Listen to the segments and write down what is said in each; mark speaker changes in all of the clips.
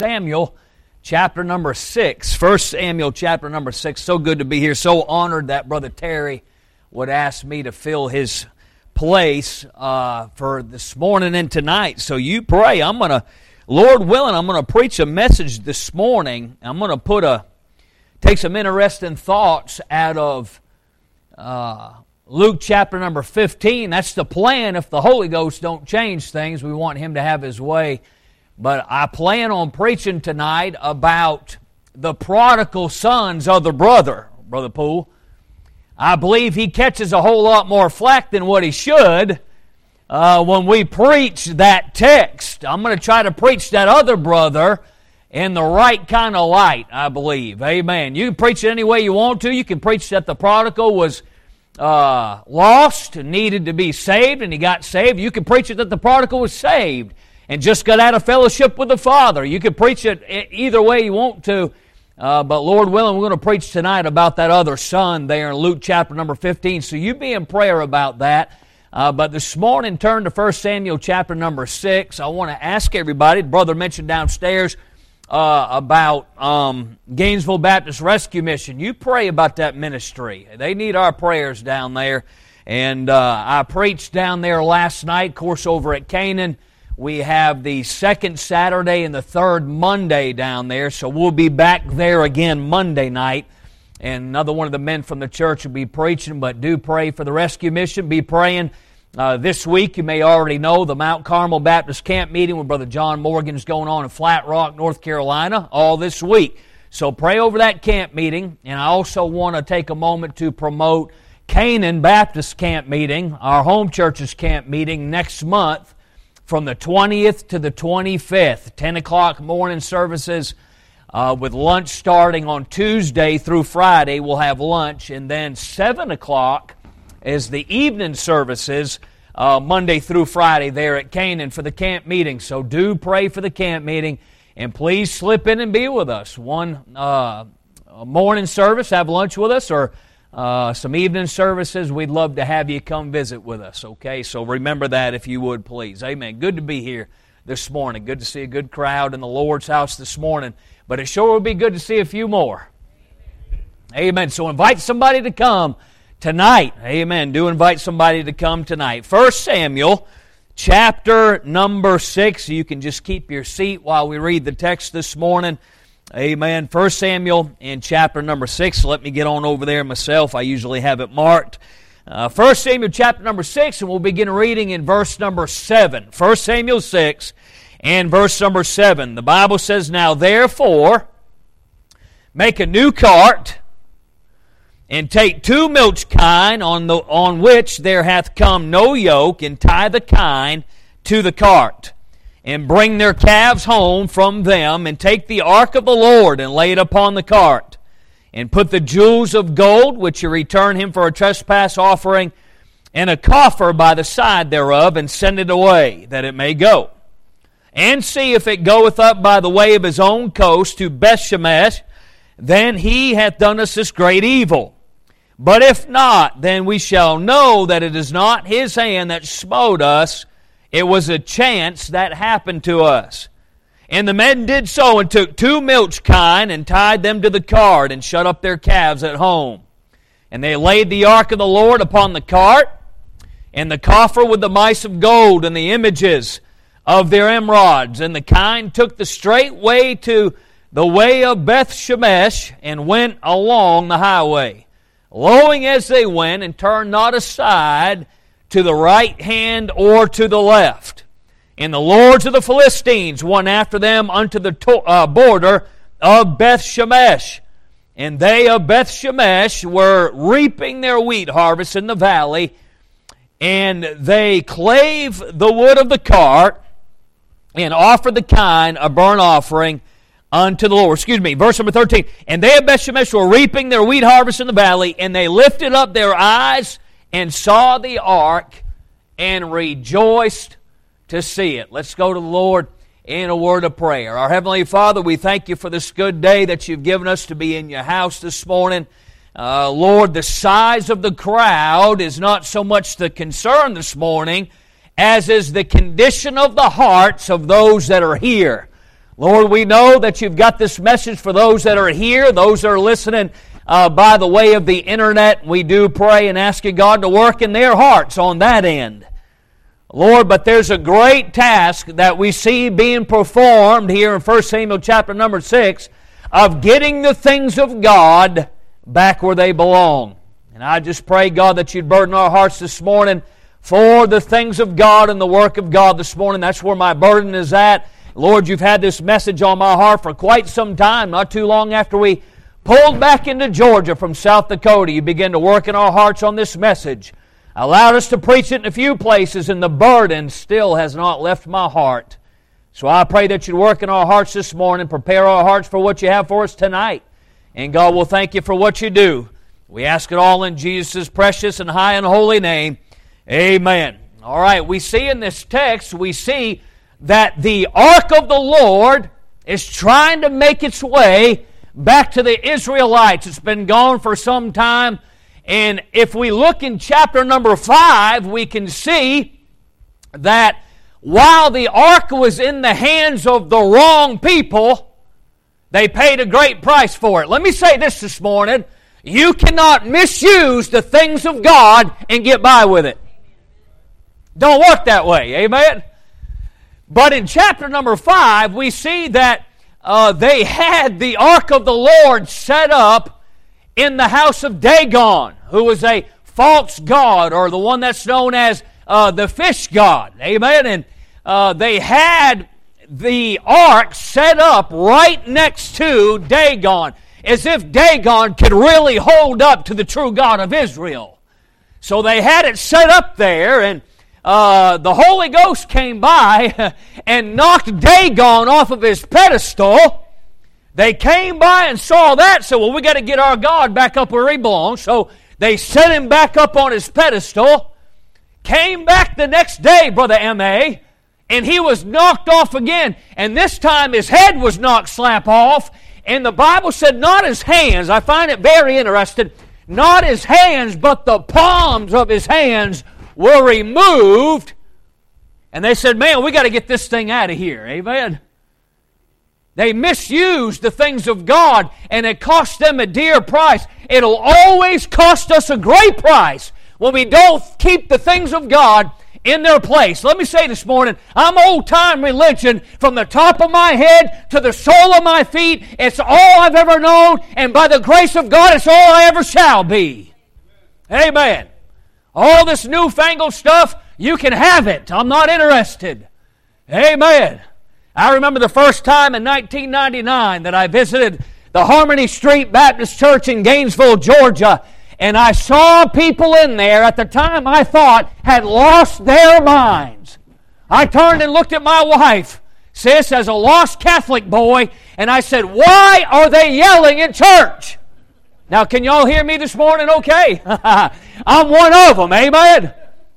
Speaker 1: Samuel chapter number 6. 1 Samuel chapter number 6. So good to be here. So honored that Brother Terry would ask me to fill his place for this morning and tonight. So you pray. Lord willing, I'm going to preach a message this morning. I'm going to take some interesting thoughts out of Luke chapter number 15. That's the plan. If the Holy Ghost don't change things, we want Him to have His way. But I plan on preaching tonight about the prodigal son's other brother, Brother Poole. I believe he catches a whole lot more flack than what he should when we preach that text. I'm going to try to preach that other brother in the right kind of light, I believe. Amen. You can preach it any way you want to. You can preach that the prodigal was lost and needed to be saved, and he got saved. You can preach it that the prodigal was saved and just got out of fellowship with the Father. You can preach it either way you want to. But Lord willing, we're going to preach tonight about that other son there in Luke chapter number 15. So you be in prayer about that. But this morning, turn to 1 Samuel chapter number 6. I want to ask everybody, the brother mentioned downstairs about Gainesville Baptist Rescue Mission. You pray about that ministry. They need our prayers down there. And I preached down there last night, of course, over at Canaan. We have the second Saturday and the third Monday down there, so we'll be back there again Monday night. And another one of the men from the church will be preaching, but do pray for the rescue mission. Be praying this week. You may already know the Mount Carmel Baptist Camp meeting with Brother John Morgan is going on in Flat Rock, North Carolina, all this week. So pray over that camp meeting. And I also want to take a moment to promote Canaan Baptist Camp meeting, our home church's camp meeting next month, from the 20th to the 25th, 10 o'clock morning services with lunch starting on Tuesday through Friday. We'll have lunch, and then 7 o'clock is the evening services Monday through Friday there at Canaan for the camp meeting. So do pray for the camp meeting, and please slip in and be with us. One morning service, have lunch with us, or some evening services. We'd love to have you come visit with us, okay? So remember that if you would, please. Amen. Good to be here this morning. Good to see a good crowd in the Lord's house this morning. But it sure would be good to see a few more. Amen. So invite somebody to come tonight. Amen. Do invite somebody to come tonight. 1 Samuel chapter number 6. You can just keep your seat while we read the text this morning. Amen. 1 Samuel in chapter number 6. Let me get on over there myself. I usually have it marked. 1 Samuel chapter number 6, and we'll begin reading in verse number 7. 1 Samuel 6 and verse number 7. The Bible says, "Now therefore, make a new cart, and take 2 milch kine on which there hath come no yoke, and tie the kine to the cart. And bring their calves home from them, and take the ark of the Lord, and lay it upon the cart. And put the jewels of gold, which you return him for a trespass offering, in a coffer by the side thereof, and send it away, that it may go. And see if it goeth up by the way of his own coast to Bethshemesh, then he hath done us this great evil. But if not, then we shall know that it is not his hand that smote us. It was a chance that happened to us. And the men did so, and took 2 milch kine, and tied them to the cart, and shut up their calves at home. And they laid the ark of the Lord upon the cart, and the coffer with the mice of gold, and the images of their emerods. And the kine took the straight way to the way of Bethshemesh, and went along the highway, lowing as they went, and turned not aside to the right hand or to the left. And the lords of the Philistines went after them unto the border of Bethshemesh. And they of Bethshemesh were reaping their wheat harvest in the valley. And they clave the wood of the cart, and offered the kine a burnt offering unto the Lord. Verse number 13. And they of Bethshemesh were reaping their wheat harvest in the valley, and they lifted up their eyes and saw the ark, and rejoiced to see it. Let's go to the Lord in a word of prayer. Our Heavenly Father, we thank you for this good day that you've given us to be in your house this morning. Lord, the size of the crowd is not so much the concern this morning as is the condition of the hearts of those that are here. Lord, we know that You've got this message for those that are here, those that are listening by the way of the internet. We do pray and ask You, God, to work in their hearts on that end. Lord, but there's a great task that we see being performed here in 1 Samuel chapter number 6 of getting the things of God back where they belong. And I just pray, God, that You'd burden our hearts this morning for the things of God and the work of God this morning. That's where my burden is at. Lord, You've had this message on my heart for quite some time. Not too long after we pulled back into Georgia from South Dakota, You began to work in our hearts on this message. Allowed us to preach it in a few places, and the burden still has not left my heart. So I pray that You'd work in our hearts this morning, prepare our hearts for what You have for us tonight. And God, we'll thank You for what You do. We ask it all in Jesus' precious and high and holy name. Amen. All right, we see in this text, we see that the ark of the Lord is trying to make its way back to the Israelites. It's been gone for some time. And if we look in chapter number 5, we can see that while the ark was in the hands of the wrong people, they paid a great price for it. Let me say this morning. You cannot misuse the things of God and get by with it. Don't work that way. Amen? But in chapter number 5, we see that they had the ark of the Lord set up in the house of Dagon, who was a false god, or the one that's known as the fish god. Amen? And they had the ark set up right next to Dagon, as if Dagon could really hold up to the true God of Israel. So they had it set up there, and the Holy Ghost came by and knocked Dagon off of his pedestal. They came by and saw that, said, well, we got to get our God back up where He belongs. So they set Him back up on His pedestal. Came back the next day, Brother M.A., and he was knocked off again. And this time his head was knocked slap off. And the Bible said not his hands. I find it very interesting. Not his hands, but the palms of his hands were removed. And they said, man, we got to get this thing out of here. Amen. They misused the things of God, and it cost them a dear price. It'll always cost us a great price when we don't keep the things of God in their place. Let me say this morning, I'm old-time religion from the top of my head to the sole of my feet. It's all I've ever known, and by the grace of God, it's all I ever shall be. Amen. All this newfangled stuff, you can have it. I'm not interested. Amen. I remember the first time in 1999 that I visited the Harmony Street Baptist Church in Gainesville, Georgia, and I saw people in there at the time I thought had lost their minds. I turned and looked at my wife, sis, as a lost Catholic boy, and I said, why are they yelling in church? Now, can y'all hear me this morning okay? I'm one of them, amen?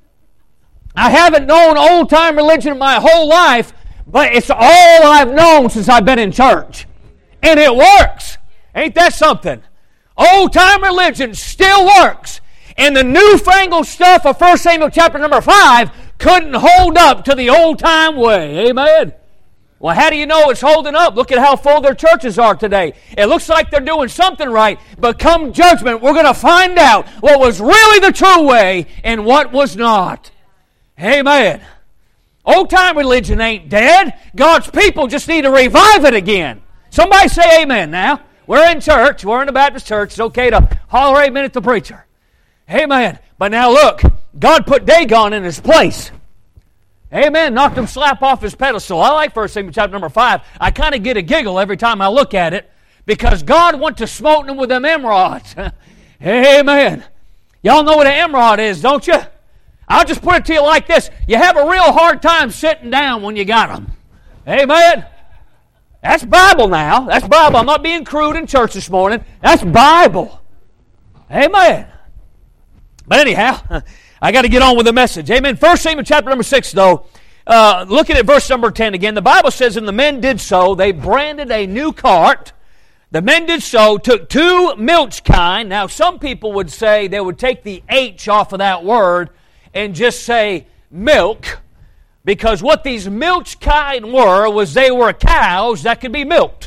Speaker 1: I haven't known old-time religion my whole life, but it's all I've known since I've been in church. And it works. Ain't that something? Old-time religion still works. And the newfangled stuff of 1 Samuel chapter number 5 couldn't hold up to the old-time way. Amen? Well, how do you know it's holding up? Look at how full their churches are today. It looks like they're doing something right, but come judgment, we're going to find out what was really the true way and what was not. Amen. Old-time religion ain't dead. God's people just need to revive it again. Somebody say amen now. We're in church. We're in a Baptist church. It's okay to holler amen at the preacher. Amen. But now look, God put Dagon in his place. Amen. Knocked him slap off his pedestal. I like 1 Samuel chapter number 5. I kind of get a giggle every time I look at it because God went to smote him with them emerods. Amen. Y'all know what an emerald is, don't you? I'll just put it to you like this. You have a real hard time sitting down when you got them. Amen. That's Bible now. That's Bible. I'm not being crude in church this morning. That's Bible. Amen. But anyhow, I got to get on with the message. Amen. 1 Samuel chapter number 6, though, looking at verse number 10 again, the Bible says, and the men did so. They branded a new cart. The men did so, took 2 milch kine. Now, some people would say they would take the H off of that word and just say milk. Because what these milch kine was they were cows that could be milked.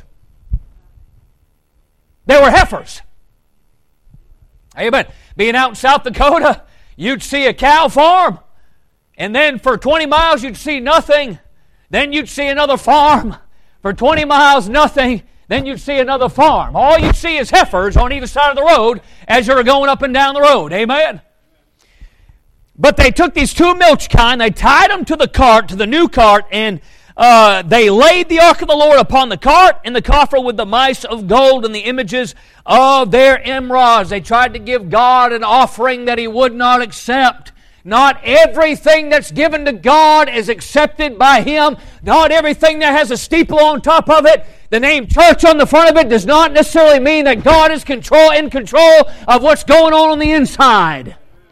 Speaker 1: They were heifers. Amen. Being out in South Dakota, you'd see a cow farm, and then for 20 miles you'd see nothing. Then you'd see another farm. For 20 miles, nothing. Then you'd see another farm. All you'd see is heifers on either side of the road as you're going up and down the road. Amen? But they took these two milch kine, they tied them to the cart, to the new cart, and they laid the ark of the Lord upon the cart and the coffer with the mice of gold and the images of their emerods. They tried to give God an offering that He would not accept. Not everything that's given to God is accepted by Him. Not everything that has a steeple on top of it, the name church on the front of it, does not necessarily mean that God is in control of what's going on the inside.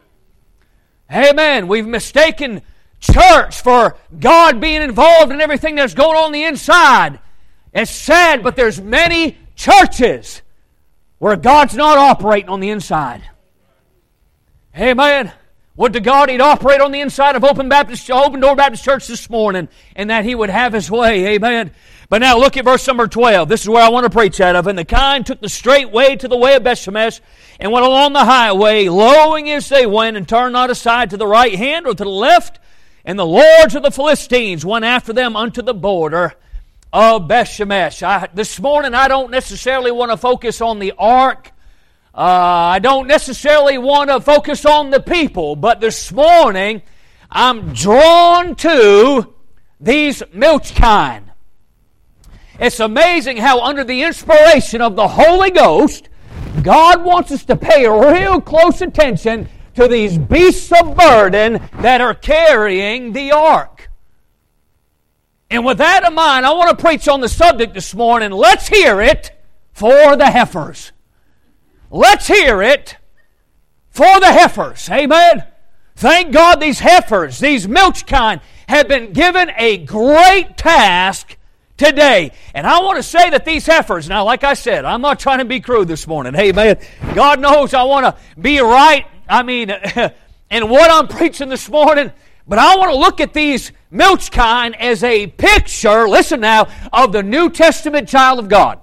Speaker 1: Amen. We've mistaken church for God being involved in everything that's going on the inside. It's sad, but there's many churches where God's not operating on the inside. Amen. Would to God He'd operate on the inside of Open Door Baptist Church this morning, and that He would have His way. Amen. But now look at verse number 12. This is where I want to preach out of. And the kine took the straight way to the way of Bethshemesh, and went along the highway, lowing as they went, and turned not aside to the right hand or to the left. And the lords of the Philistines went after them unto the border of Bethshemesh. This morning I don't necessarily want to focus on the ark. I don't necessarily want to focus on the people, but this morning I'm drawn to these milch kine. It's amazing how under the inspiration of the Holy Ghost, God wants us to pay real close attention to these beasts of burden that are carrying the ark. And with that in mind, I want to preach on the subject this morning. Let's hear it for the heifers. Let's hear it for the heifers. Amen. Thank God these heifers, these milch kine, have been given a great task today. And I want to say that these heifers, now like I said, I'm not trying to be crude this morning. Amen. God knows I want to be right, in what I'm preaching this morning. But I want to look at these milch kine as a picture, listen now, of the New Testament child of God.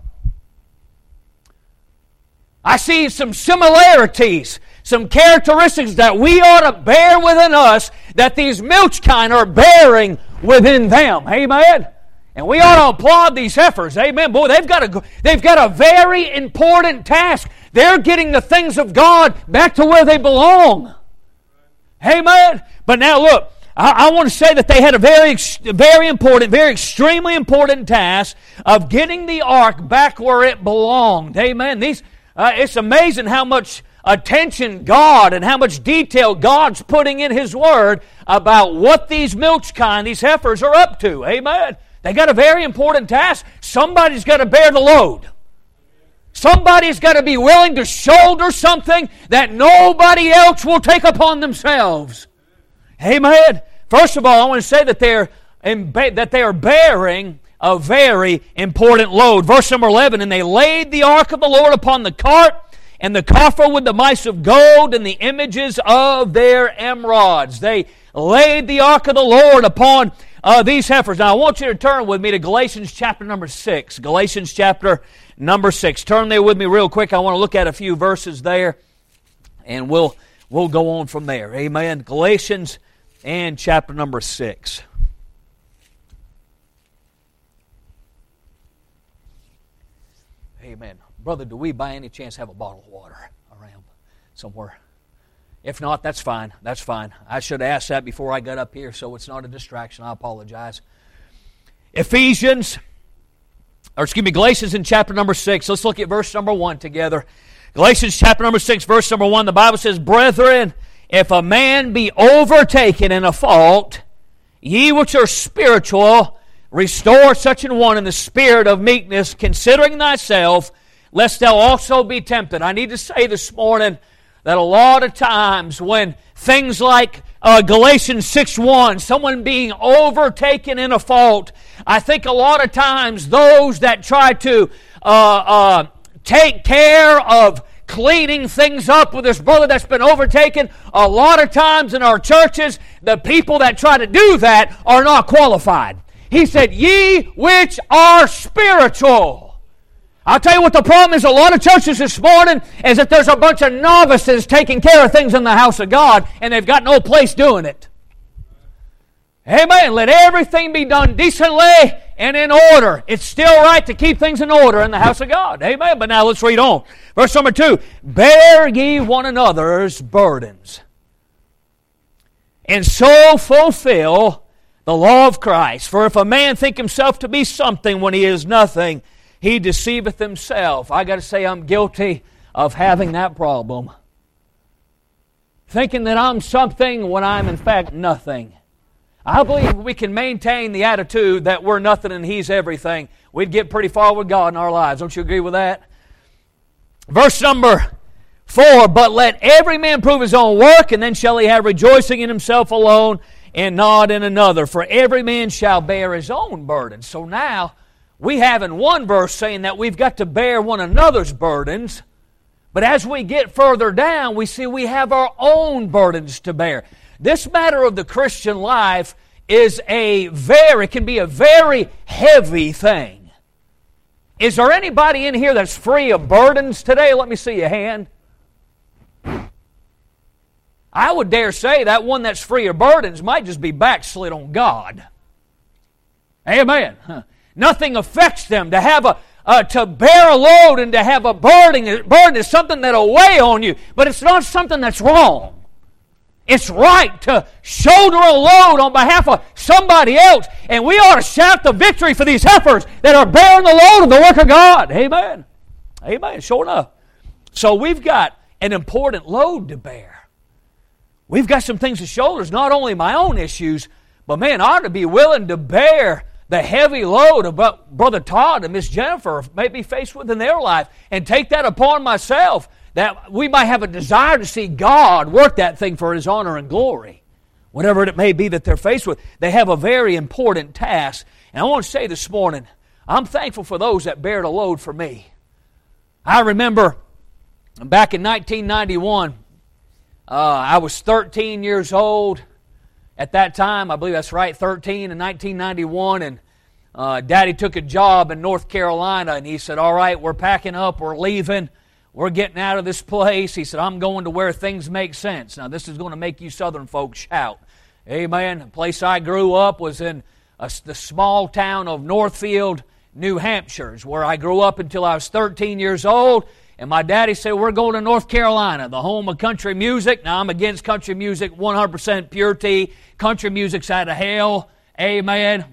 Speaker 1: I see some similarities, some characteristics that we ought to bear within us that these milch kine are bearing within them. Amen? And we ought to applaud these heifers. Amen? Boy, they've got a very important task. They're getting the things of God back to where they belong. Amen? But now look, I want to say that they had a very important, very extremely important task of getting the ark back where it belonged. Amen? It's amazing how much attention God and how much detail God's putting in His Word about what these milch kine, these heifers, are up to. Amen? They got a very important task. Somebody's got to bear the load. Somebody's got to be willing to shoulder something that nobody else will take upon themselves. Amen? First of all, I want to say that they are bearing a very important load. Verse number 11, and they laid the ark of the Lord upon the cart, and the coffer with the mice of gold, and the images of their emerods. They laid the ark of the Lord upon these heifers. Now, I want you to turn with me to Galatians chapter number 6. Galatians chapter number 6. Turn there with me real quick. I want to look at a few verses there, and we'll go on from there. Amen. Galatians and chapter number 6. Amen. Brother, do we by any chance have a bottle of water around somewhere? If not, that's fine. That's fine. I should have asked that before I got up here, so it's not a distraction. I apologize. Galatians in chapter number 6. Let's look at verse number 1 together. Galatians chapter number 6, verse number 1. The Bible says, Brethren, if a man be overtaken in a fault, ye which are spiritual, restore such an one in the spirit of meekness, considering thyself, lest thou also be tempted. I need to say this morning that a lot of times when things like Galatians 6:1, someone being overtaken in a fault, I think a lot of times those that try to take care of cleaning things up with this brother that's been overtaken. A lot of times in our churches, the people that try to do that are not qualified. He said, ye which are spiritual. I'll tell you what the problem is. A lot of churches this morning is that there's a bunch of novices taking care of things in the house of God, and they've got no place doing it. Amen. Let everything be done decently and in order. It's still right to keep things in order in the house of God. Amen. But now let's read on. Verse number 2. Bear ye one another's burdens, and so fulfill the law of Christ. For if a man think himself to be something when he is nothing, he deceiveth himself. I got to say, I'm guilty of having that problem. Thinking that I'm something when I'm in fact nothing. I believe we can maintain the attitude that we're nothing and He's everything. We'd get pretty far with God in our lives. Don't you agree with that? Verse number 4, but let every man prove his own work, and then shall he have rejoicing in himself alone, and not in another. For every man shall bear his own burden. So now, we have in one verse saying that we've got to bear one another's burdens, but as we get further down, we see we have our own burdens to bear. This matter of the Christian life can be a very heavy thing. Is there anybody in here that's free of burdens today? Let me see your hand. I would dare say that one that's free of burdens might just be backslid on God. Amen. Nothing affects them. To bear a load and to have a burden is something that'll weigh on you, but it's not something that's wrong. It's right to shoulder a load on behalf of somebody else, and we ought to shout the victory for these heifers that are bearing the load of the work of God. Amen. Amen. Sure enough. So we've got an important load to bear. We've got some things to shoulder. It's not only my own issues, but man, I ought to be willing to bear the heavy load of Brother Todd and Miss Jennifer may be faced with in their life, and take that upon myself, that we might have a desire to see God work that thing for His honor and glory. Whatever it may be that they're faced with, they have a very important task. And I want to say this morning, I'm thankful for those that bear the load for me. I remember back in 1991, I was 13 years old. At that time, I believe that's right, 13 in 1991, and Daddy took a job in North Carolina, and he said, all right, we're packing up, we're leaving, we're getting out of this place. He said, I'm going to where things make sense. Now, this is going to make you Southern folks shout. Amen. The place I grew up was in the small town of Northfield, New Hampshire, where I grew up until I was 13 years old. And my daddy said, we're going to North Carolina, the home of country music. Now, I'm against country music, 100% purity. Country music's out of hell. Amen.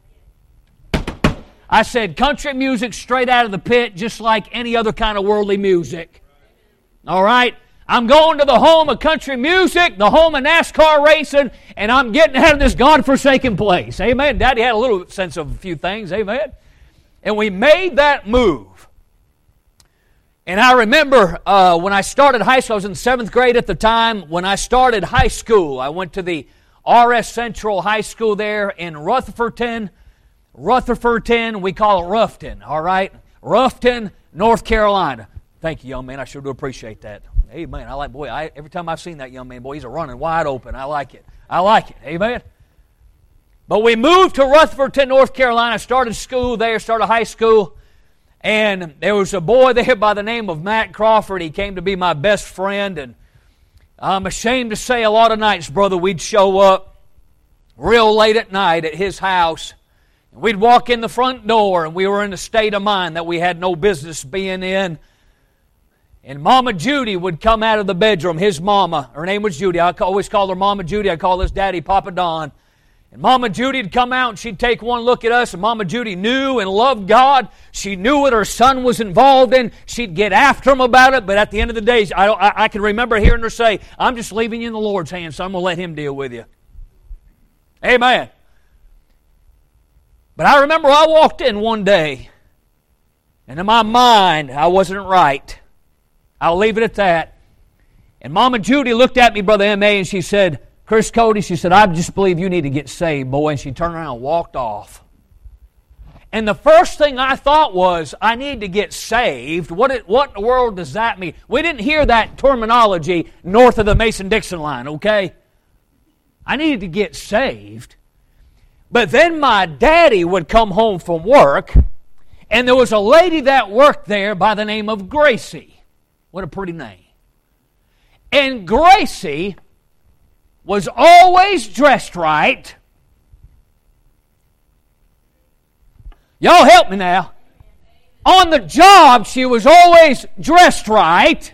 Speaker 1: I said, country music straight out of the pit, just like any other kind of worldly music. All right? I'm going to the home of country music, the home of NASCAR racing, and I'm getting out of this God-forsaken place. Amen. Daddy had a little sense of a few things. Amen. And we made that move. And I remember when I started high school, I was in 7th grade at the time. When I started high school, I went to the R.S. Central High School there in Rutherfordton. Rutherfordton, we call it Ruffton, all right? Ruffton, North Carolina. Thank you, young man. I sure do appreciate that. Amen. I like, boy, every time I've seen that young man, boy, he's a running wide open. I like it. I like it. Amen. But we moved to Rutherfordton, North Carolina, started school there, started high school. And there was a boy there by the name of Matt Crawford. He came to be my best friend. And I'm ashamed to say a lot of nights, brother, we'd show up real late at night at his house. And we'd walk in the front door, and we were in a state of mind that we had no business being in. And Mama Judy would come out of the bedroom. His mama, her name was Judy. I always call her Mama Judy. I call this daddy Papa Don. And Mama Judy would come out and she'd take one look at us, and Mama Judy knew and loved God. She knew what her son was involved in. She'd get after him about it, but at the end of the day, I can remember hearing her say, I'm just leaving you in the Lord's hands, so I'm going to let Him deal with you. Amen. But I remember I walked in one day, and in my mind, I wasn't right. I'll leave it at that. And Mama Judy looked at me, Brother M.A., and she said, Chris Cody, she said, I just believe you need to get saved, boy. And she turned around and walked off. And the first thing I thought was, I need to get saved. What in the world does that mean? We didn't hear that terminology north of the Mason-Dixon line, okay? I needed to get saved. But then my daddy would come home from work, and there was a lady that worked there by the name of Gracie. What a pretty name. And Gracie was always dressed right. Y'all help me now. On the job, she was always dressed right.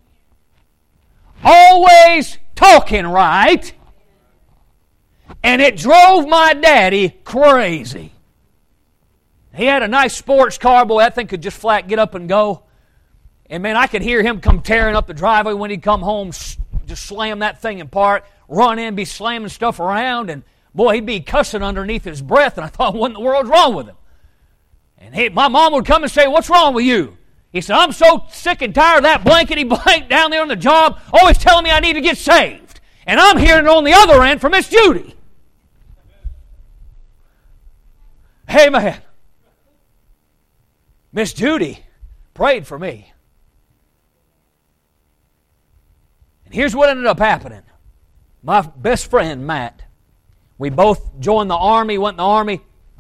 Speaker 1: Always talking right. And it drove my daddy crazy. He had a nice sports car. Boy, that thing could just flat get up and go. And man, I could hear him come tearing up the driveway when he'd come home, just slam that thing in park, run in, be slamming stuff around, and boy, he'd be cussing underneath his breath, and I thought, what in the world's wrong with him? And my mom would come and say, what's wrong with you? He said, I'm so sick and tired of that blankety blank down there on the job, always telling me I need to get saved. And I'm hearing it on the other end from Miss Judy. Amen. Miss Judy prayed for me. And here's what ended up happening. My best friend, Matt, we both joined the Army, went in the Army.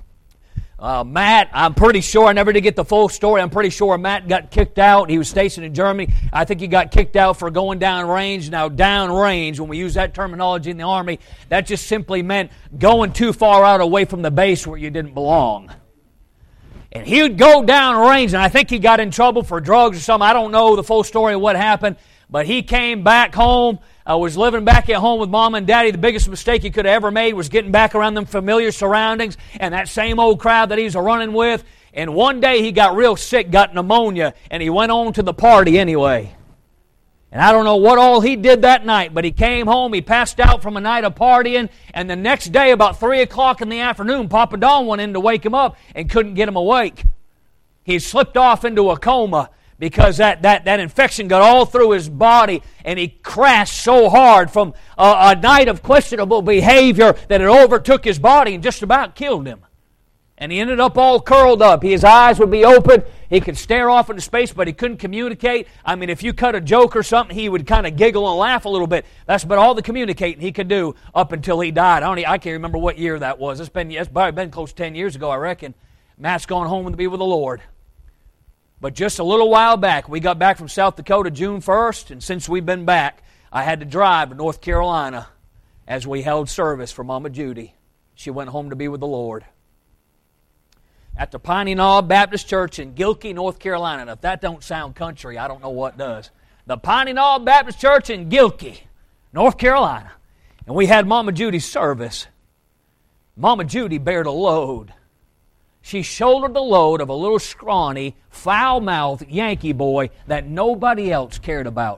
Speaker 1: Matt, I'm pretty sure, I never did get the full story, I'm pretty sure Matt got kicked out. He was stationed in Germany. I think he got kicked out for going down range. Now, down range, when we use that terminology in the Army, that just simply meant going too far out away from the base where you didn't belong. And he would go down range, and I think he got in trouble for drugs or something. I don't know the full story of what happened, but he came back home. I was living back at home with Mom and Daddy. The biggest mistake he could have ever made was getting back around them familiar surroundings and that same old crowd that he was running with. And one day he got real sick, got pneumonia, and he went on to the party anyway. And I don't know what all he did that night, but he came home, he passed out from a night of partying, and the next day about 3 o'clock in the afternoon, Papa Don went in to wake him up and couldn't get him awake. He slipped off into a coma because that infection got all through his body, and he crashed so hard from a night of questionable behavior that it overtook his body and just about killed him. And he ended up all curled up. His eyes would be open. He could stare off into space, but he couldn't communicate. I mean, if you cut a joke or something, he would kind of giggle and laugh a little bit. That's about all the communicating he could do up until he died. I can't remember what year that was. It's probably been close to 10 years ago, I reckon. Matt's gone home to be with the Lord. But just a little while back, we got back from South Dakota June 1st, and since we've been back, I had to drive to North Carolina as we held service for Mama Judy. She went home to be with the Lord. At the Piney Knob Baptist Church in Gilkey, North Carolina. And if that don't sound country, I don't know what does. The Piney Knob Baptist Church in Gilkey, North Carolina. And we had Mama Judy's service. Mama Judy bared a load. She shouldered the load of a little scrawny, foul-mouthed Yankee boy that nobody else cared about.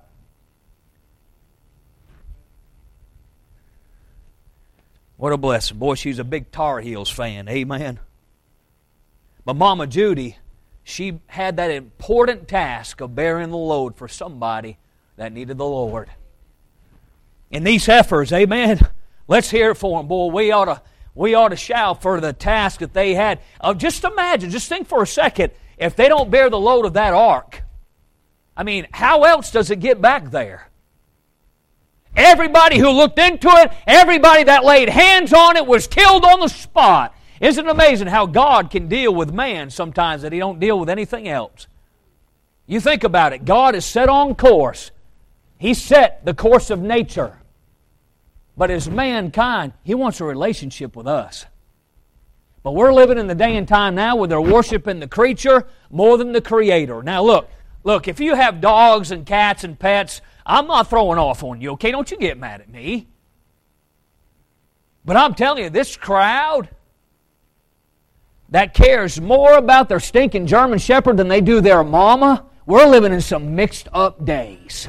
Speaker 1: What a blessing. Boy, she's a big Tar Heels fan. Amen. But Mama Judy, she had that important task of bearing the load for somebody that needed the Lord. And these heifers, amen, let's hear it for them. Boy, we ought to shout for the task that they had. Just imagine, just think for a second, if they don't bear the load of that ark, I mean, how else does it get back there? Everybody who looked into it, everybody that laid hands on it was killed on the spot. Isn't it amazing how God can deal with man sometimes that He don't deal with anything else? You think about it. God is set on course. He set the course of nature. But as mankind, He wants a relationship with us. But we're living in the day and time now where they're worshiping the creature more than the Creator. Now look, if you have dogs and cats and pets, I'm not throwing off on you, okay? Don't you get mad at me. But I'm telling you, this crowd that cares more about their stinking German Shepherd than they do their mama, we're living in some mixed up days.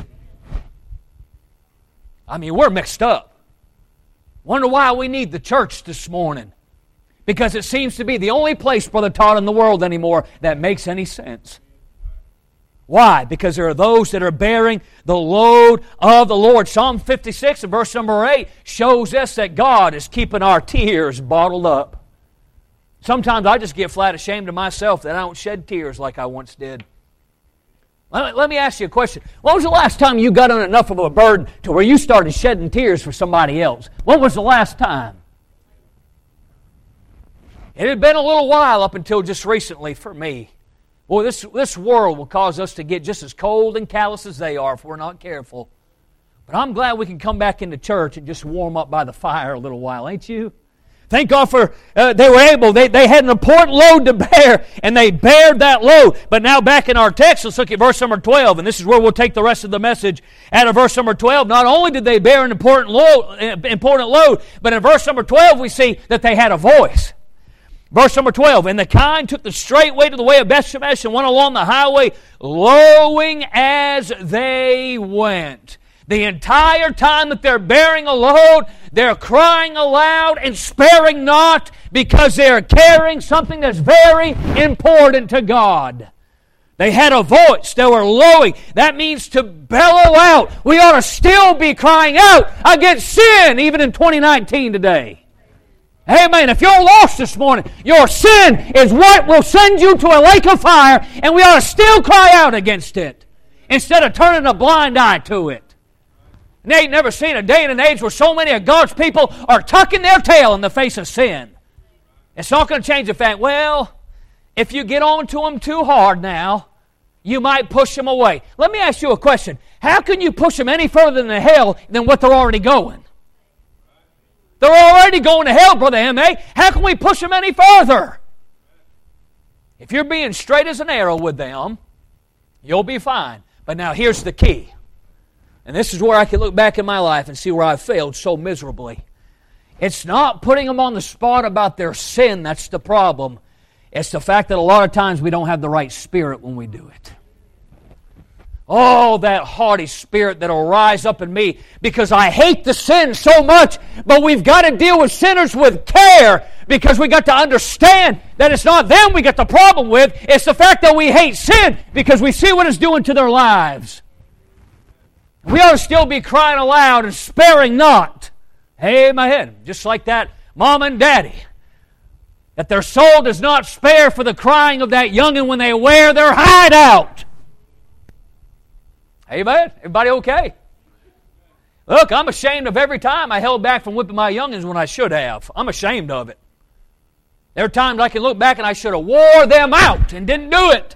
Speaker 1: I mean, we're mixed up. Wonder why we need the church this morning. Because it seems to be the only place, Brother Todd, in the world anymore that makes any sense. Why? Because there are those that are bearing the load of the Lord. Psalm 56 and verse number 8 shows us that God is keeping our tears bottled up. Sometimes I just get flat ashamed of myself that I don't shed tears like I once did. Let me ask you a question. When was the last time you got on enough of a burden to where you started shedding tears for somebody else? When was the last time? It had been a little while up until just recently for me. Boy, this world will cause us to get just as cold and callous as they are if we're not careful. But I'm glad we can come back into church and just warm up by the fire a little while, ain't you? Thank God for they were able. They had an important load to bear, and they bared that load. But now back in our text, let's look at verse number 12, and this is where we'll take the rest of the message out of verse number 12. Not only did they bear an important load, but in verse number 12 we see that they had a voice. Verse number 12, and the kine took the straight way to the way of Bethshemesh and went along the highway, lowing as they went. The entire time that they're bearing a load, they're crying aloud and sparing not because they're carrying something that's very important to God. They had a voice. They were lowing. That means to bellow out. We ought to still be crying out against sin even in 2019 today. Amen. If you're lost this morning, your sin is what will send you to a lake of fire, and we ought to still cry out against it instead of turning a blind eye to it. And they ain't never seen a day and an age where so many of God's people are tucking their tail in the face of sin. It's not going to change the fact, well, if you get on to them too hard now, you might push them away. Let me ask you a question. How can you push them any further than hell than what they're already going? They're already going to hell, Brother M.A. How can we push them any further? If you're being straight as an arrow with them, you'll be fine. But now here's the key. And this is where I can look back in my life and see where I've failed so miserably. It's not putting them on the spot about their sin that's the problem. It's the fact that a lot of times we don't have the right spirit when we do it. Oh, that haughty spirit that will rise up in me because I hate the sin so much, but we've got to deal with sinners with care because we got to understand that it's not them we got the problem with, it's the fact that we hate sin because we see what it's doing to their lives. We ought to still be crying aloud and sparing not. Amen. Just like that mom and daddy. That their soul does not spare for the crying of that youngin' when they wear their hide out. Amen? Everybody okay? Look, I'm ashamed of every time I held back from whipping my youngins when I should have. I'm ashamed of it. There are times I can look back and I should have wore them out and didn't do it.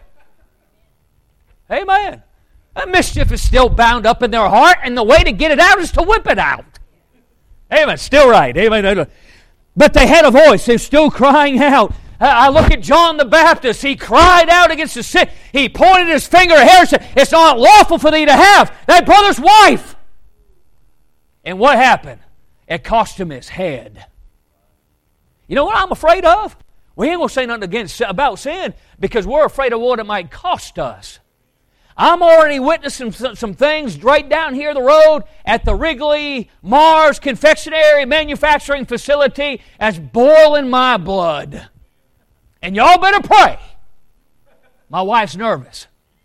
Speaker 1: Amen. That mischief is still bound up in their heart, and the way to get it out is to whip it out. Amen. Still right. Amen. But they had a voice. They're still crying out. I look at John the Baptist. He cried out against the sin. He pointed his finger at Herod and said, it's not lawful for thee to have thy brother's wife. And what happened? It cost him his head. You know what I'm afraid of? We ain't going to say nothing about sin because we're afraid of what it might cost us. I'm already witnessing some things right down here the road at the Wrigley Mars Confectionery Manufacturing Facility that's boiling my blood. And y'all better pray. My wife's nervous.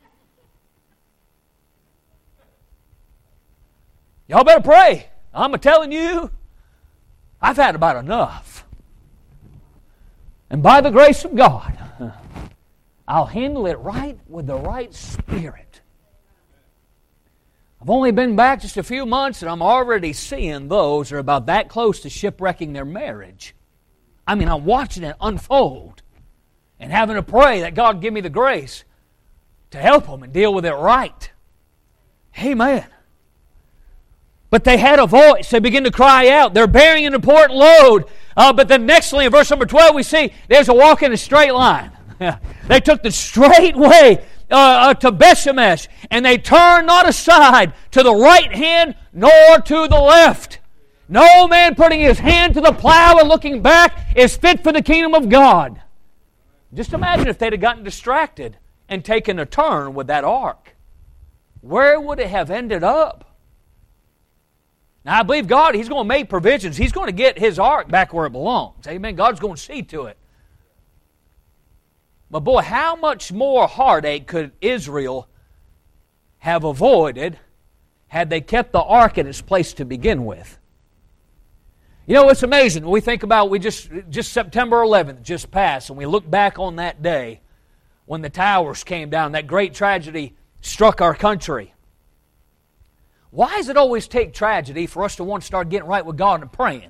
Speaker 1: Y'all better pray. I'm telling you, I've had about enough. And by the grace of God, I'll handle it right with the right spirit. I've only been back just a few months, and I'm already seeing those that are about that close to shipwrecking their marriage. I mean, I'm watching it unfold and having to pray that God give me the grace to help them and deal with it right. Amen. But they had a voice. They begin to cry out. They're bearing an important load. But then nextly in verse number 12 we see there's a walk in a straight line. They took the straight way to Bethshemesh, and they turned not aside to the right hand nor to the left. No man putting his hand to the plow and looking back is fit for the kingdom of God. Just imagine if they'd have gotten distracted and taken a turn with that ark. Where would it have ended up? Now, I believe God, He's going to make provisions. He's going to get His ark back where it belongs. Amen. God's going to see to it. But boy, how much more heartache could Israel have avoided had they kept the ark in its place to begin with? You know, it's amazing. When we think about, just September 11th just passed, and we look back on that day when the towers came down, that great tragedy struck our country. Why does it always take tragedy for us to want to start getting right with God and praying?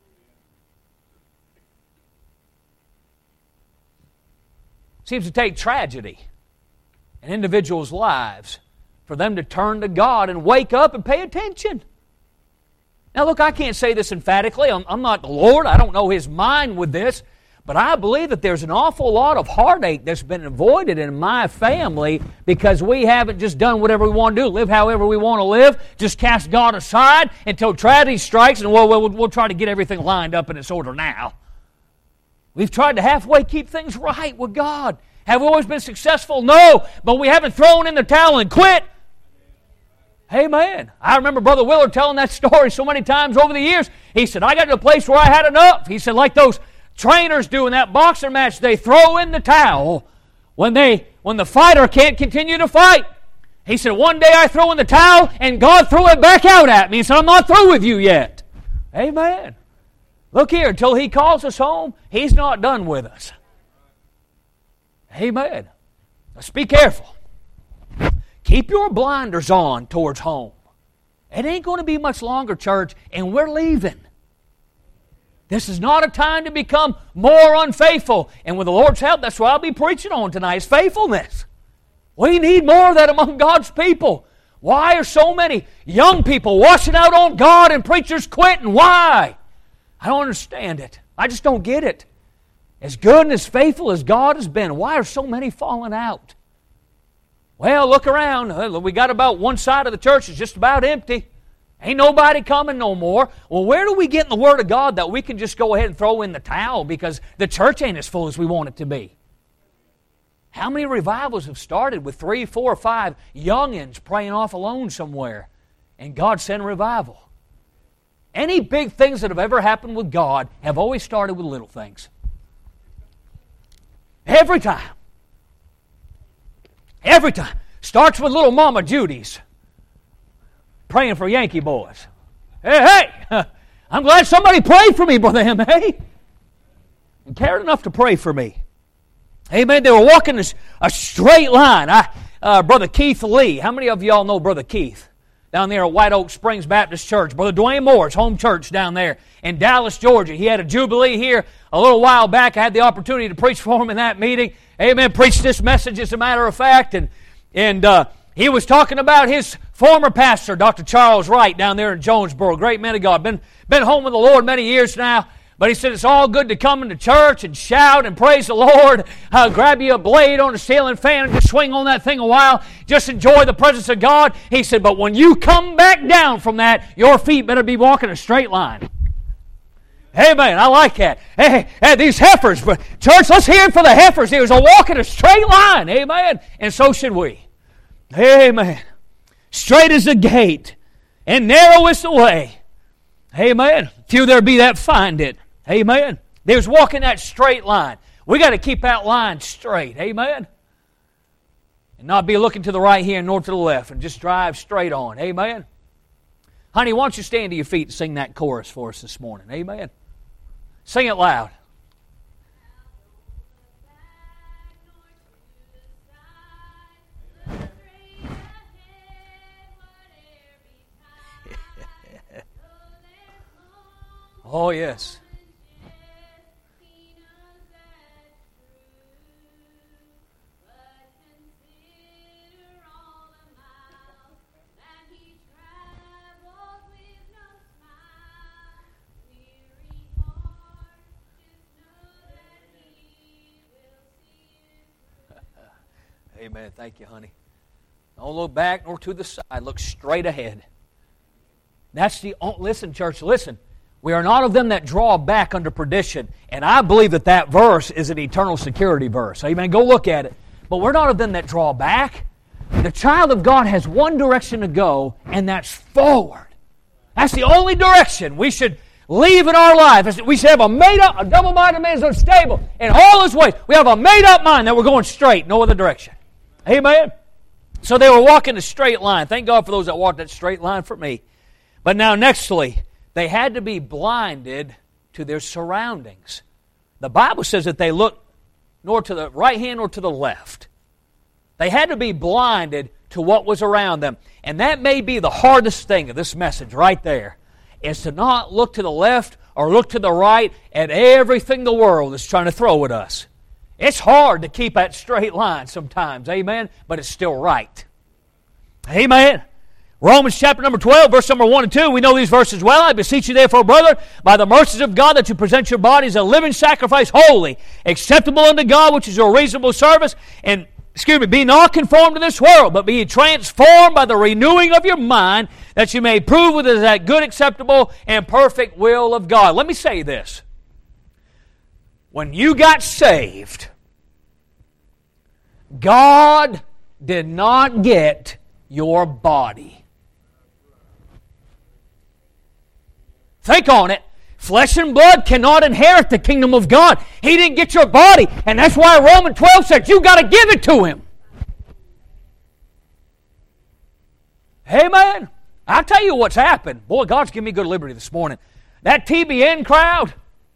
Speaker 1: Seems to take tragedy in individuals' lives for them to turn to God and wake up and pay attention. Now look, I can't say this emphatically. I'm not the Lord. I don't know His mind with this. But I believe that there's an awful lot of heartache that's been avoided in my family because we haven't just done whatever we want to do, live however we want to live, just cast God aside until tragedy strikes and we'll try to get everything lined up in its order now. We've tried to halfway keep things right with God. Have we always been successful? No, but we haven't thrown in the towel and quit. Amen. I remember Brother Willard telling that story so many times over the years. He said, I got to a place where I had enough. He said, like those trainers do in that boxer match, they throw in the towel when the fighter can't continue to fight. He said, one day I throw in the towel and God threw it back out at me. He said, I'm not through with you yet. Amen. Look here, until He calls us home, He's not done with us. Amen. Let's be careful. Keep your blinders on towards home. It ain't going to be much longer, church, and we're leaving. This is not a time to become more unfaithful. And with the Lord's help, that's what I'll be preaching on tonight, is faithfulness. We need more of that among God's people. Why are so many young people washing out on God and preachers quitting? Why? I don't understand it. I just don't get it. As good and as faithful as God has been, why are so many falling out? Well, look around. We got about one side of the church is just about empty. Ain't nobody coming no more. Well, where do we get in the Word of God that we can just go ahead and throw in the towel because the church ain't as full as we want it to be? How many revivals have started with 3, 4, 5 youngins praying off alone somewhere and God sent revival? Any big things that have ever happened with God have always started with little things. Every time. Every time. Starts with little Mama Judy's praying for Yankee boys. Hey, I'm glad somebody prayed for me, Brother M.A. and cared enough to pray for me. Amen. They were walking a straight line. Brother Keith Lee. How many of y'all know Brother Keith? Down there at White Oak Springs Baptist Church. Brother Dwayne Moore's home church down there in Dallas, Georgia. He had a jubilee here a little while back. I had the opportunity to preach for him in that meeting. Amen. Preached this message as a matter of fact. And he was talking about his former pastor, Dr. Charles Wright, down there in Jonesboro. Great man of God. Been home with the Lord many years now. But he said it's all good to come into church and shout and praise the Lord. Grab you a blade on a ceiling fan and just swing on that thing a while. Just enjoy the presence of God. He said, but when you come back down from that, your feet better be walking a straight line. Amen. I like that. Hey, these heifers. But church, let's hear it for the heifers. He was walking a straight line. Amen. And so should we. Amen. Straight is the gate, and narrow is the way. Amen. Few there be that find it. Amen. There's walking that straight line. We got to keep that line straight. Amen. And not be looking to the right here nor to the left, and just drive straight on. Amen. Honey, why don't you stand to your feet and sing that chorus for us this morning? Amen. Sing it loud. Oh, yes. Amen. Thank you, honey. Don't look back nor to the side. Look straight ahead. Listen, church, listen. We are not of them that draw back under perdition. And I believe that verse is an eternal security verse. Amen. Go look at it. But we're not of them that draw back. The child of God has one direction to go, and that's forward. That's the only direction we should leave in our life. We should have a double-minded man is unstable in all his ways. We have a made-up mind that we're going straight, no other direction. Amen. So they were walking a straight line. Thank God for those that walked that straight line for me. But now, nextly, They had to be blinded to their surroundings. The Bible says that they looked nor to the right hand nor to the left. They had to be blinded to what was around them. And that may be the hardest thing of this message right there, is to not look to the left or look to the right at everything the world is trying to throw at us. It's hard to keep that straight line sometimes, amen, but it's still right. Amen. Romans chapter number 12, verse number 1 and 2, we know these verses well. I beseech you therefore, brother, by the mercies of God, that you present your bodies a living sacrifice, holy, acceptable unto God, which is your reasonable service. And, be not conformed to this world, but be ye transformed by the renewing of your mind, that you may prove what is that good, acceptable, and perfect will of God. Let me say this. When you got saved, God did not get your body. Think on it. Flesh and blood cannot inherit the kingdom of God. He didn't get your body. And that's why Romans 12 said you got to give it to Him. Amen. I'll tell you what's happened. Boy, God's given me good liberty this morning. That TBN crowd,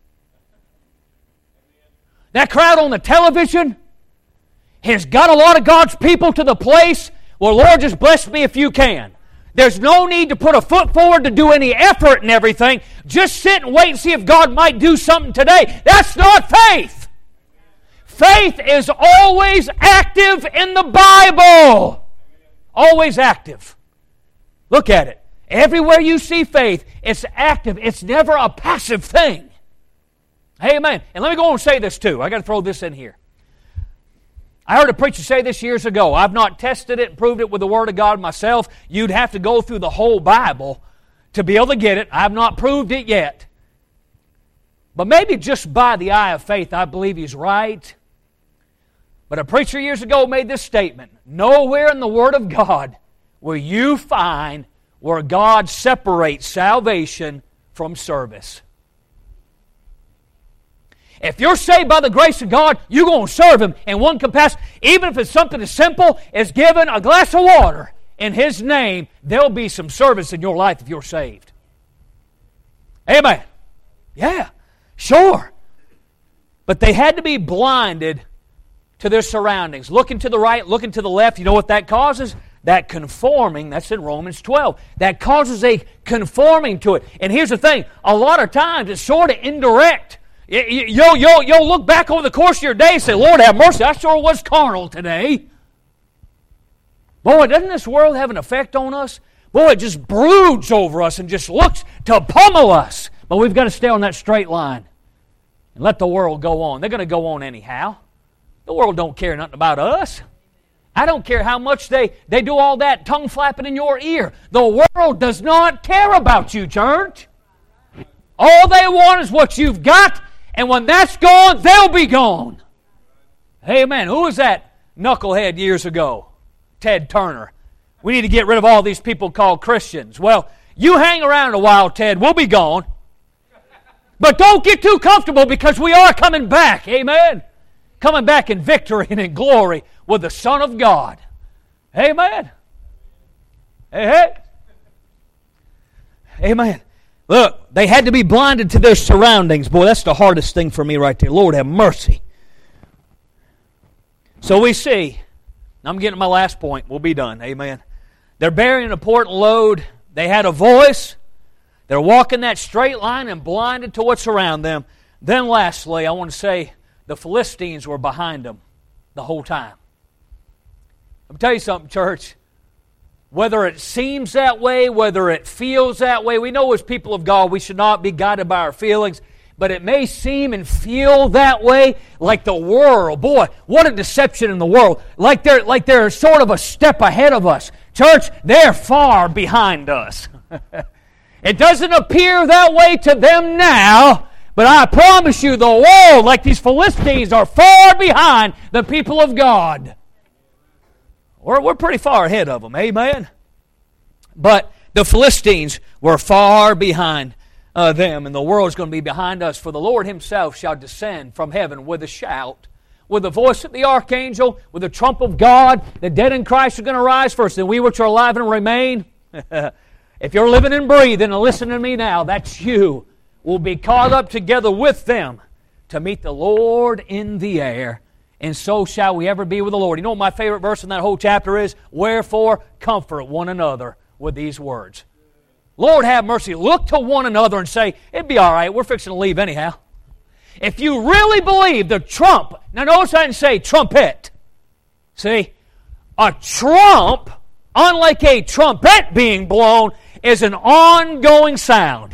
Speaker 1: that crowd on the television has got a lot of God's people to the place, well, Lord, just bless me if you can. There's no need to put a foot forward to do any effort and everything. Just sit and wait and see if God might do something today. That's not faith. Faith is always active in the Bible. Always active. Look at it. Everywhere you see faith, it's active. It's never a passive thing. Amen. And let me go on and say this too. I got to throw this in here. I heard a preacher say this years ago. I've not tested it and proved it with the Word of God myself. You'd have to go through the whole Bible to be able to get it. I've not proved it yet. But maybe just by the eye of faith, I believe he's right. But a preacher years ago made this statement. Nowhere in the Word of God will you find where God separates salvation from service. If you're saved by the grace of God, you're going to serve Him in one capacity. Even if it's something as simple as giving a glass of water in His name, there'll be some service in your life if you're saved. Amen. Yeah, sure. But they had to be blinded to their surroundings. Looking to the right, looking to the left. You know what that causes? That conforming, that's in Romans 12. That causes a conforming to it. And here's the thing. A lot of times it's sort of indirect. You'll look back over the course of your day and say, Lord have mercy, I sure was carnal today. Boy, doesn't this world have an effect on us? Boy, it just broods over us and just looks to pummel us. But we've got to stay on that straight line and let the world go on. They're going to go on anyhow. The world don't care nothing about us. I don't care how much they do all that tongue flapping in your ear. The world does not care about you, church. All they want is what you've got. And when that's gone, they'll be gone. Amen. Who was that knucklehead years ago? Ted Turner. We need to get rid of all these people called Christians. Well, you hang around a while, Ted. We'll be gone. But don't get too comfortable because we are coming back. Amen. Coming back in victory and in glory with the Son of God. Amen. Hey. Amen. Look, they had to be blinded to their surroundings. Boy, that's the hardest thing for me right there. Lord, have mercy. So we see, I'm getting to my last point. We'll be done. Amen. They're bearing an important load. They had a voice. They're walking that straight line and blinded to what's around them. Then lastly, I want to say the Philistines were behind them the whole time. Let me tell you something, church. Whether it seems that way, whether it feels that way, we know as people of God we should not be guided by our feelings, but it may seem and feel that way like the world. Boy, what a deception in the world. Like they're sort of a step ahead of us. Church, they're far behind us. It doesn't appear that way to them now, but I promise you the world, like these Philistines, are far behind the people of God. We're pretty far ahead of them, amen? But the Philistines were far behind them, and the world is going to be behind us. For the Lord Himself shall descend from heaven with a shout, with the voice of the archangel, with the trump of God. The dead in Christ are going to rise first, and we which are alive and remain. if you're living and breathing and listening to me now, that's you, will be caught up together with them to meet the Lord in the air. And so shall we ever be with the Lord. You know what my favorite verse in that whole chapter is? Wherefore, comfort one another with these words. Lord have mercy. Look to one another and say, it'd be all right. We're fixing to leave anyhow. If you really believe the trump, now notice I didn't say trumpet. See, a trump, unlike a trumpet being blown, is an ongoing sound.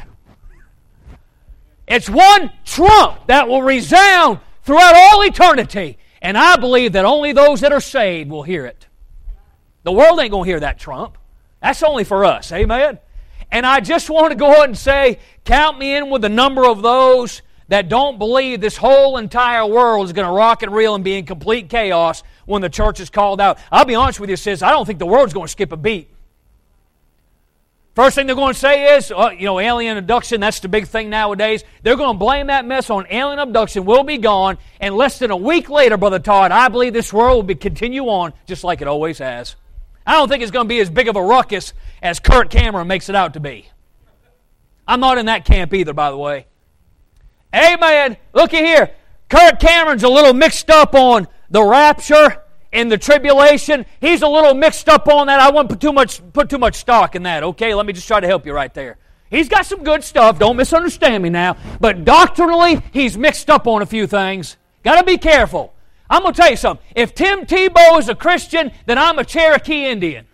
Speaker 1: It's one trump that will resound throughout all eternity. And I believe that only those that are saved will hear it. The world ain't going to hear that trump. That's only for us. Amen? And I just want to go ahead and say, count me in with the number of those that don't believe this whole entire world is going to rock and reel and be in complete chaos when the church is called out. I'll be honest with you, sis, I don't think the world's going to skip a beat. First thing they're going to say is, alien abduction, that's the big thing nowadays. They're going to blame that mess on alien abduction. We'll be gone. And less than a week later, Brother Todd, I believe this world will continue on just like it always has. I don't think it's going to be as big of a ruckus as Kirk Cameron makes it out to be. I'm not in that camp either, by the way. Amen. Looky here. Kirk Cameron's a little mixed up on the rapture and the tribulation. He's a little mixed up on that. I wouldn't put too much stock in that, okay? Let me just try to help you right there. He's got some good stuff. Don't misunderstand me now. But doctrinally, he's mixed up on a few things. Got to be careful. I'm going to tell you something. If Tim Tebow is a Christian, then I'm a Cherokee Indian.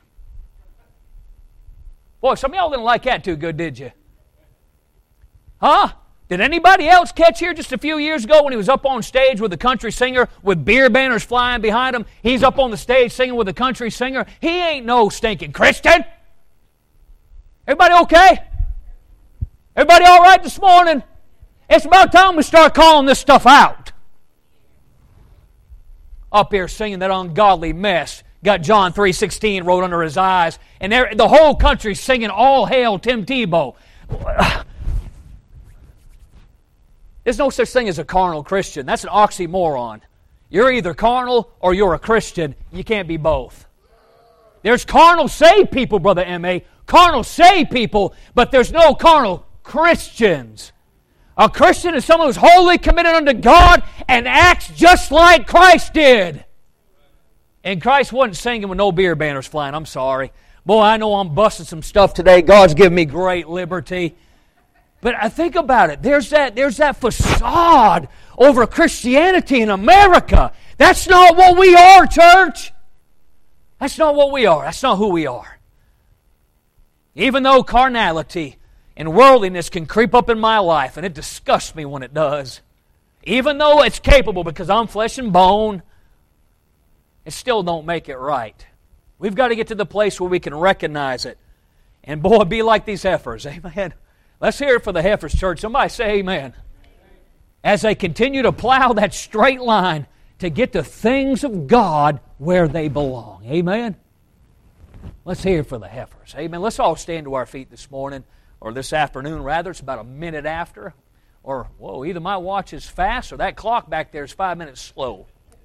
Speaker 1: Boy, some of y'all didn't like that too good, did you? Huh? Did anybody else catch here just a few years ago when he was up on stage with a country singer with beer banners flying behind him? He's up on the stage singing with a country singer. He ain't no stinking Christian. Everybody okay? Everybody all right this morning? It's about time we start calling this stuff out. Up here singing that ungodly mess. Got John 3:16 wrote under his eyes. And the whole country's singing all hail Tim Tebow. There's no such thing as a carnal Christian. That's an oxymoron. You're either carnal or you're a Christian. You can't be both. There's carnal saved people, Brother M.A. Carnal saved people, but there's no carnal Christians. A Christian is someone who's wholly committed unto God and acts just like Christ did. And Christ wasn't singing with no beer banners flying. I'm sorry. Boy, I know I'm busting some stuff today. God's given me great liberty. But I think about it. There's that facade over Christianity in America. That's not what we are, church. That's not what we are. That's not who we are. Even though carnality and worldliness can creep up in my life, and it disgusts me when it does, even though it's capable because I'm flesh and bone, it still don't make it right. We've got to get to the place where we can recognize it. And boy, be like these heifers. Amen. Let's hear it for the heifers, church. Somebody say amen. As they continue to plow that straight line to get the things of God where they belong. Amen. Let's hear it for the heifers. Amen. Let's all stand to our feet this morning, or this afternoon rather. It's about a minute after. Or, whoa, either my watch is fast or that clock back there is 5 minutes slow.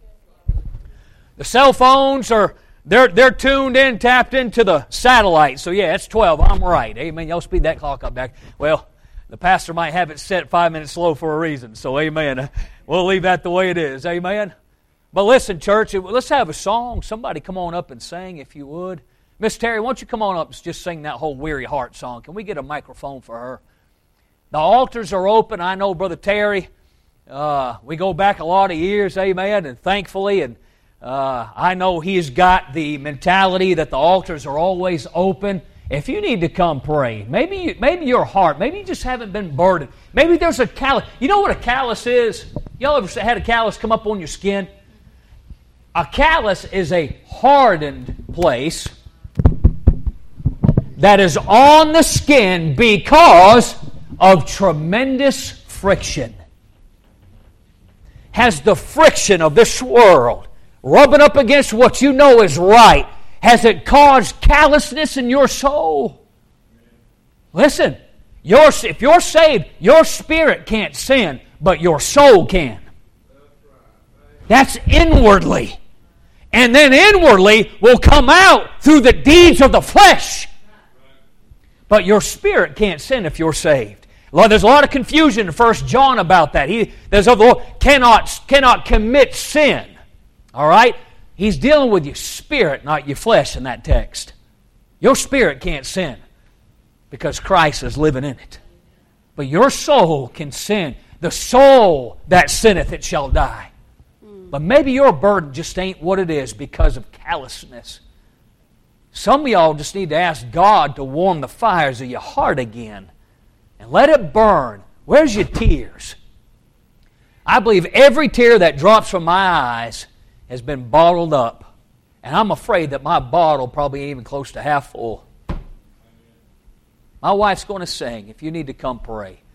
Speaker 1: The cell phones are... They're tuned in, tapped into the satellite. So yeah, it's 12. I'm right. Amen. Y'all speed that clock up back. Well, the pastor might have it set 5 minutes slow for a reason. So amen. We'll leave that the way it is. Amen. But listen, church, let's have a song. Somebody come on up and sing if you would. Miss Terry, why don't you come on up and just sing that whole Weary Heart song. Can we get a microphone for her? The altars are open. I know Brother Terry. We go back a lot of years. Amen. And thankfully, and I know he's got the mentality that the altars are always open. If you need to come pray, maybe your heart, maybe you just haven't been burdened. Maybe there's a callus. You know what a callus is? Y'all ever had a callus come up on your skin? A callus is a hardened place that is on the skin because of tremendous friction. Has the friction of this world rubbing up against what you know is right, has it caused callousness in your soul? Listen, if you're saved, your spirit can't sin, but your soul can. That's inwardly. And then inwardly will come out through the deeds of the flesh. But your spirit can't sin if you're saved. There's a lot of confusion in 1 John about that. There's cannot commit sin. All right? He's dealing with your spirit, not your flesh in that text. Your spirit can't sin because Christ is living in it. But your soul can sin. The soul that sinneth, it shall die. But maybe your burden just ain't what it is because of callousness. Some of y'all just need to ask God to warm the fires of your heart again and let it burn. Where's your tears? I believe every tear that drops from my eyes has been bottled up. And I'm afraid that my bottle probably ain't even close to half full. My wife's going to sing. If you need to come pray.